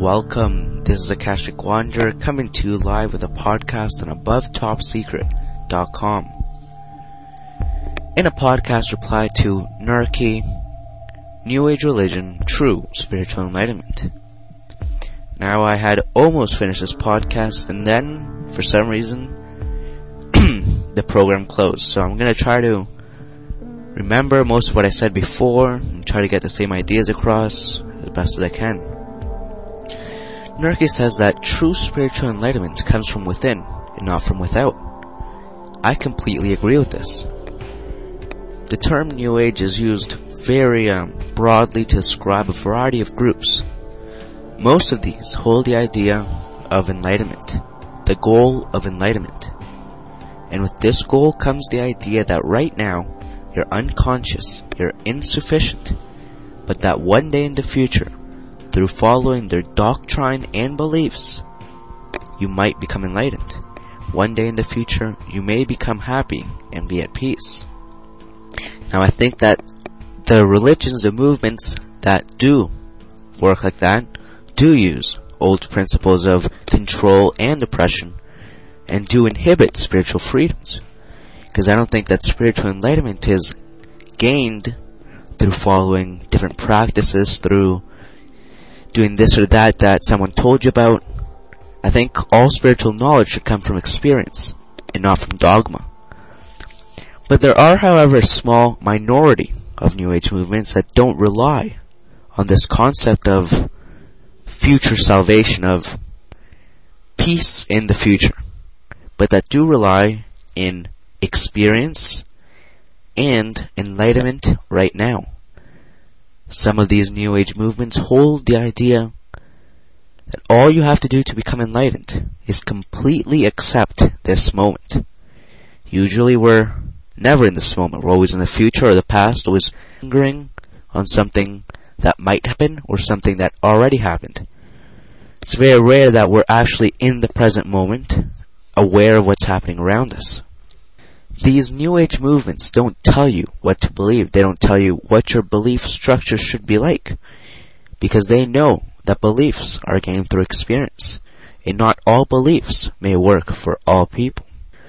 Welcome, this is Akashic Wanderer coming to you live with a podcast on AboveTopSecret.com. In a podcast reply to Narky, New Age Religion, True Spiritual Enlightenment. Now I had almost finished this podcast and then, for some reason, the program closed. So I'm going to try to remember most of what I said before and try to get the same ideas across as best as I can. Narky says that true spiritual enlightenment comes from within and not from without. I completely agree with this. The term New Age is used very broadly to describe a variety of groups. Most of these hold the idea of enlightenment, the goal of enlightenment. And with this goal comes the idea that right now, you're unconscious, you're insufficient, but that one day in the future, through following their doctrine and beliefs, you might become enlightened. One day in the future, you may become happy and be at peace. Now I think that the religions and movements that do work like that do use old principles of control and oppression and do inhibit spiritual freedoms. Because I don't think that spiritual enlightenment is gained through following different practices, through doing this or that someone told you about. I think all spiritual knowledge should come from experience and not from dogma. But there are, however, a small minority of New Age movements that don't rely on this concept of future salvation, of peace in the future, but that do rely in experience and enlightenment right now. Some of these New Age movements hold the idea that all you have to do to become enlightened is completely accept this moment. Usually we're never in this moment. We're always in the future or the past, always lingering on something that might happen or something that already happened. It's very rare that we're actually in the present moment, aware of what's happening around us. These New Age movements don't tell you what to believe. They don't tell you what your belief structure should be like, because they know that beliefs are gained through experience, and not all beliefs may work for all people.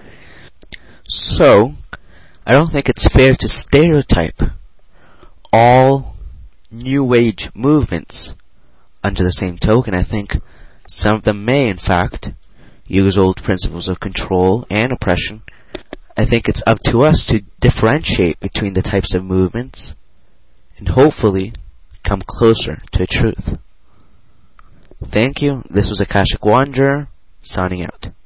So, I don't think it's fair to stereotype all New Age movements under the same token. I think some of them may, in fact, use old principles of control and oppression. I think it's up to us to differentiate between the types of movements and hopefully come closer to truth. Thank you. This was Akashic Wanderer, signing out.